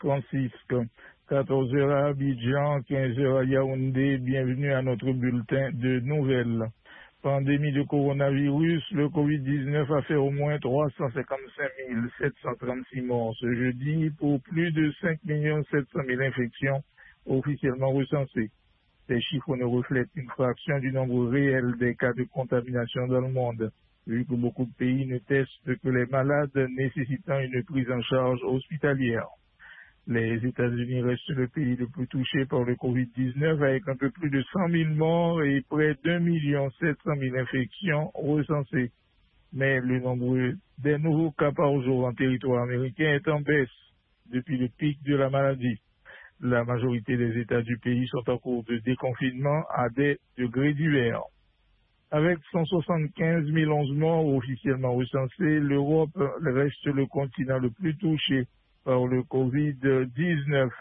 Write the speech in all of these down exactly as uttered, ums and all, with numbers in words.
Francisque. quatorze heures à Abidjan, quinze heures à Yaoundé. Bienvenue à notre bulletin de nouvelles. Pandémie de coronavirus, le covid dix-neuf a fait au moins trois cent cinquante-cinq mille sept cent trente-six morts ce jeudi pour plus de cinq millions sept cent mille infections officiellement recensées. Ces chiffres ne reflètent qu'une fraction du nombre réel des cas de contamination dans le monde, vu que beaucoup de pays ne testent que les malades nécessitant une prise en charge hospitalière. Les États-Unis restent le pays le plus touché par le covid dix-neuf avec un peu plus de cent mille morts et près d'un million sept cent mille infections recensées. Mais le nombre des nouveaux cas par jour en territoire américain est en baisse depuis le pic de la maladie. La majorité des États du pays sont en cours de déconfinement à des degrés divers. Avec cent soixante-quinze mille onze morts officiellement recensés, l'Europe reste le continent le plus touché par le covid dix-neuf.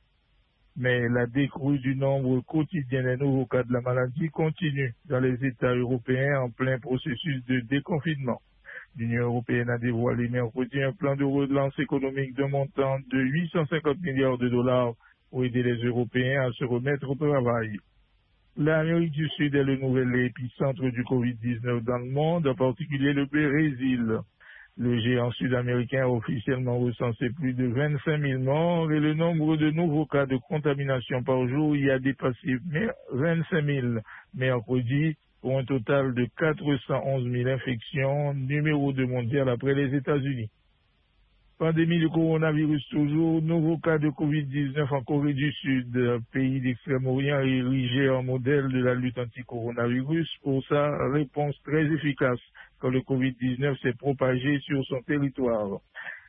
Mais la décrue du nombre quotidien des nouveaux cas de la maladie continue dans les États européens en plein processus de déconfinement. L'Union européenne a dévoilé mercredi un plan de relance économique d'un montant de huit cent cinquante milliards de dollars pour aider les Européens à se remettre au travail. L'Amérique du Sud est le nouvel épicentre du covid dix-neuf dans le monde, en particulier le Brésil. Le géant sud-américain a officiellement recensé plus de vingt-cinq mille morts et le nombre de nouveaux cas de contamination par jour y a dépassé vingt-cinq mille mercredi pour un total de quatre cent onze mille infections, numéro deux mondial après les États-Unis. Pandémie de coronavirus toujours, nouveau cas de covid dix-neuf en Corée du Sud, pays d'Extrême-Orient érigé en modèle de la lutte anti-coronavirus pour sa réponse très efficace quand le covid dix-neuf s'est propagé sur son territoire.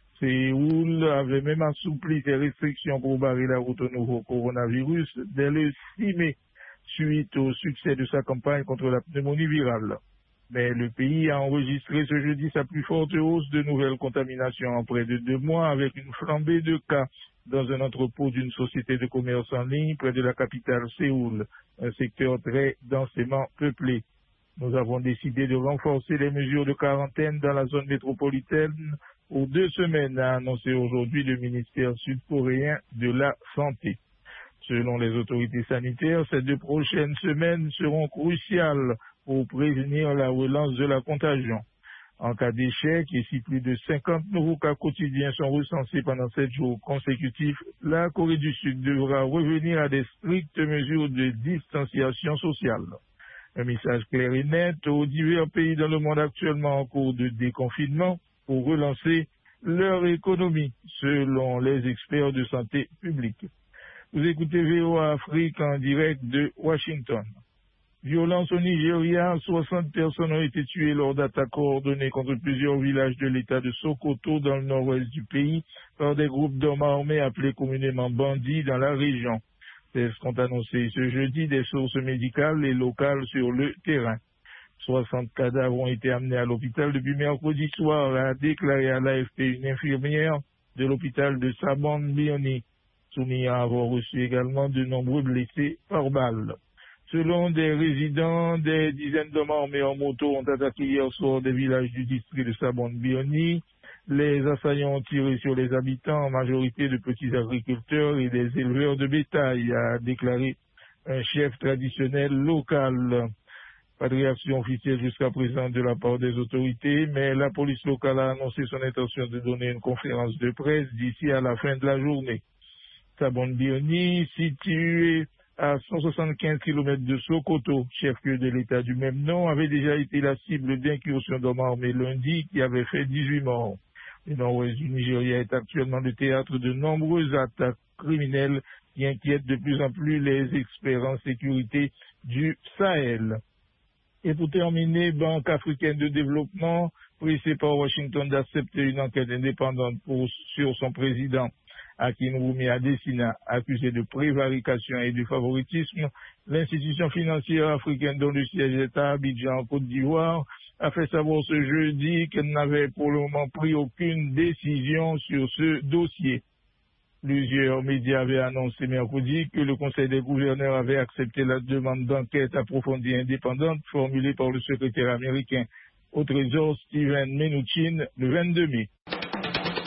Séoul avait même assoupli ses restrictions pour barrer la route au nouveau coronavirus dès le six mai, suite au succès de sa campagne contre la pneumonie virale. Mais le pays a enregistré ce jeudi sa plus forte hausse de nouvelles contaminations en près de deux mois avec une flambée de cas dans un entrepôt d'une société de commerce en ligne près de la capitale Séoul, un secteur très densément peuplé. Nous avons décidé de renforcer les mesures de quarantaine dans la zone métropolitaine pour deux semaines, a annoncé aujourd'hui le ministère sud-coréen de la Santé. Selon les autorités sanitaires, ces deux prochaines semaines seront cruciales pour prévenir la relance de la contagion. En cas d'échec, et si plus de cinquante nouveaux cas quotidiens sont recensés pendant sept jours consécutifs, la Corée du Sud devra revenir à des strictes mesures de distanciation sociale. Un message clair et net aux divers pays dans le monde actuellement en cours de déconfinement pour relancer leur économie, selon les experts de santé publique. Vous écoutez V O A Afrique en direct de Washington. Violence au Nigeria, soixante personnes ont été tuées lors d'attaques coordonnées contre plusieurs villages de l'État de Sokoto dans le nord-ouest du pays par des groupes d'hommes armés appelés communément bandits dans la région. C'est ce qu'ont annoncé ce jeudi des sources médicales et locales sur le terrain. soixante cadavres ont été amenés à l'hôpital depuis mercredi soir, a déclaré à l'A F P une infirmière de l'hôpital de Sabon Bioni, soumis à avoir reçu également de nombreux blessés par balles. Selon des résidents, des dizaines d'hommes armés en moto ont attaqué hier soir des villages du district de Sabon Bioni. Les assaillants ont tiré sur les habitants, en majorité de petits agriculteurs et des éleveurs de bétail, a déclaré un chef traditionnel local. Pas de réaction officielle jusqu'à présent de la part des autorités, mais la police locale a annoncé son intention de donner une conférence de presse d'ici à la fin de la journée. Sabon Bioni, situé à cent soixante-quinze kilomètres de Sokoto, chef-lieu de l'État du même nom, avait déjà été la cible d'incursions d'hommes armés lundi qui avaient fait dix-huit morts. Le nord-ouest du Nigeria est actuellement le théâtre de nombreuses attaques criminelles qui inquiètent de plus en plus les experts en sécurité du Sahel. Et pour terminer, Banque africaine de développement, pressée par Washington d'accepter une enquête indépendante pour, sur son président, Akinwumi Adesina, accusé de prévarication et de favoritisme, l'institution financière africaine dont le siège est à Abidjan en Côte d'Ivoire a fait savoir ce jeudi qu'elle n'avait pour le moment pris aucune décision sur ce dossier. Plusieurs médias avaient annoncé mercredi que le Conseil des gouverneurs avait accepté la demande d'enquête approfondie et indépendante formulée par le secrétaire américain au Trésor Steven Mnuchin le vingt-deux mai.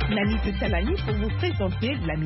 Nani Salani pour vous présenter la